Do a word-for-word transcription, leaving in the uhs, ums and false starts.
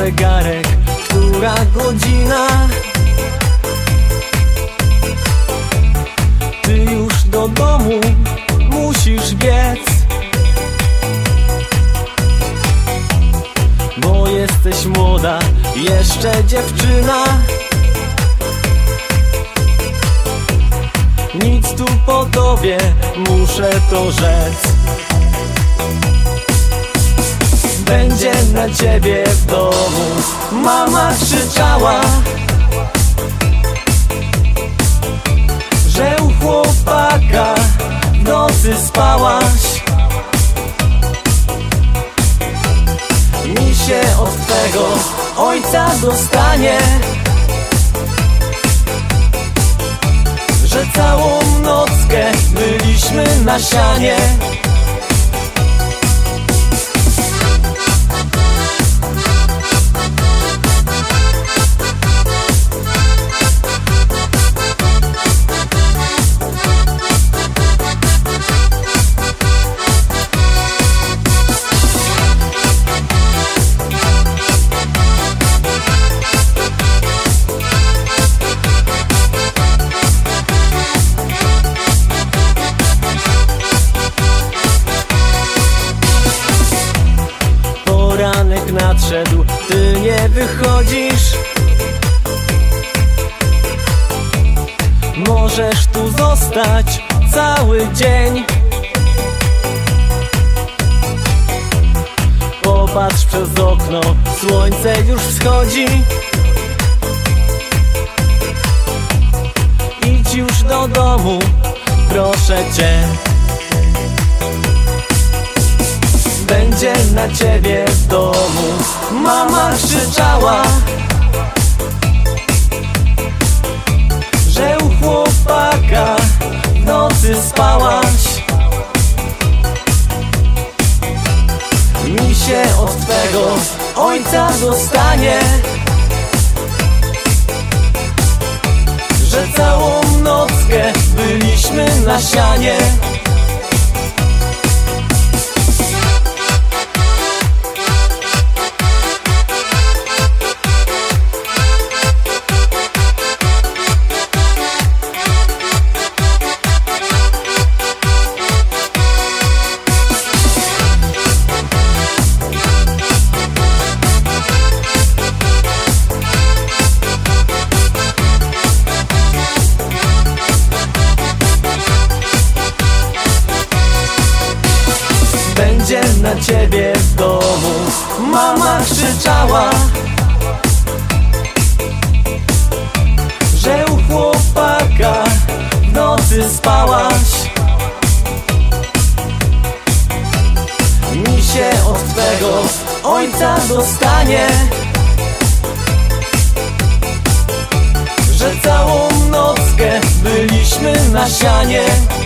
zegarek, która godzina? Ty już do domu musisz biec, bo jesteś młoda, jeszcze dziewczyna. Nic tu po tobie, muszę to rzec. Będzie na ciebie w domu mama krzyczała, że u chłopaka w nocy spałaś. Mi się od twego ojca dostanie, że całą nockę byliśmy na sianie. Poranek nadszedł, ty nie wychodzisz. Możesz tu zostać cały dzień. Popatrz przez okno, słońce już wschodzi. Idź już do domu, proszę cię. Będzie na ciebie w domu mama krzyczała, że u chłopaka w nocy spałaś. Mi się od twego ojca dostanie, że całą nockę byliśmy na sianie. Będzie na ciebie w domu mama krzyczała, że u chłopaka w nocy spałaś. Mi się od twego ojca dostanie, że całą nockę byliśmy na sianie.